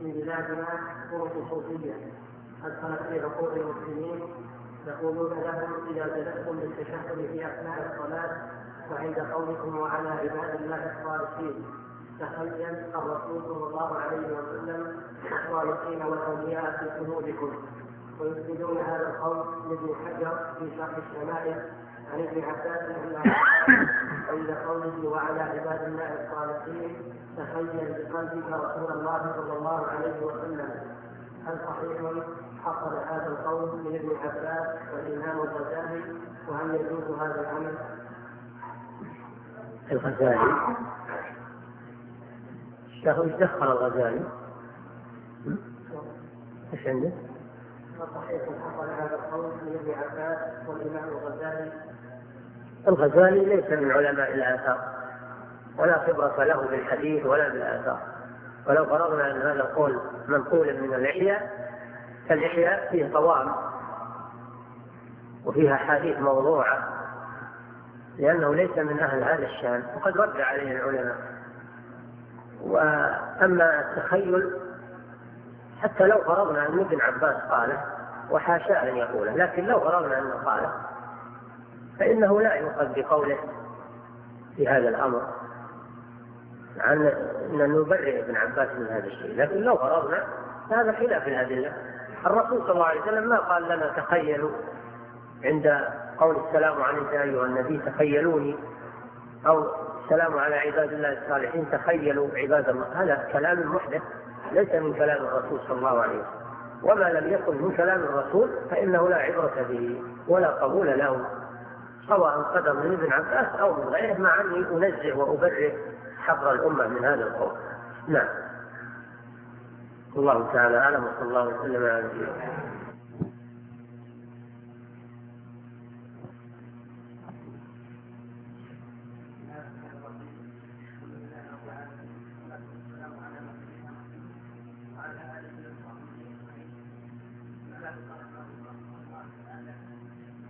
في بلادنا طرق صوفية أدخلت في عقول المسلمين يقولون لهم إذا جلستم بالتشهد في أثناء الصلاة وعند قولكم وعلى عباد الله الصالحين تخيل الرسول صلى الله عليه وسلم الصالحين والأولياء في قلوبكم، ويسندون هذا القول لابن حجر في شرح الشمائل عن ابن عباس عند قوله وعلى عباد الله الصالحين تخيل بقلبك رسول الله صلى الله عليه وسلم. هل صحيح حصل هذا القول من ابن عباس والإمام الغزالي، وهل يجوز هذا العمل؟ الغزالي دخل الغزالي ايش عنده؟ صحيح حصل هذا القول من ابن عباس والإمام الغزالي. الغزالي ليس من علماء الآثار ولا خبرة له بالحديث ولا بالآثار، ولو فرضنا أن هذا القول منقول من الإحياء فالإحياء فيه طوام وفيها حديث موضوعة لأنه ليس من أهل هذا الشان وقد رد عليه العلماء. وأما التخيل حتى لو فرضنا أن ابن عباس قاله وحاشا أن يقوله، لكن لو فرضنا أنه قاله فإنه لا يؤخذ بقوله في هذا الأمر عن أن نبرئ ابن عباس من هذا الشيء. لكن لو فرضنا هذا خلاف الأدلة. الرسول صلى الله عليه وسلم ما قال لنا تخيلوا عند قول السلام عليك أيها النبي تخيلوني، أو السلام على عباد الله الصالحين تخيلوا عباد الله. هذا كلام محدث ليس من كلام الرسول صلى الله عليه وسلم، وما لم يكن من كلام الرسول فإنه لا عبرة به ولا قبول له، سواء قدم من ابن عباس أو من غيره، مع أني أنزه وأبرئ حبر الأمة من هذا القول. نعم، الله تعالى أعلم، وصلى الله وسلم على نبينا.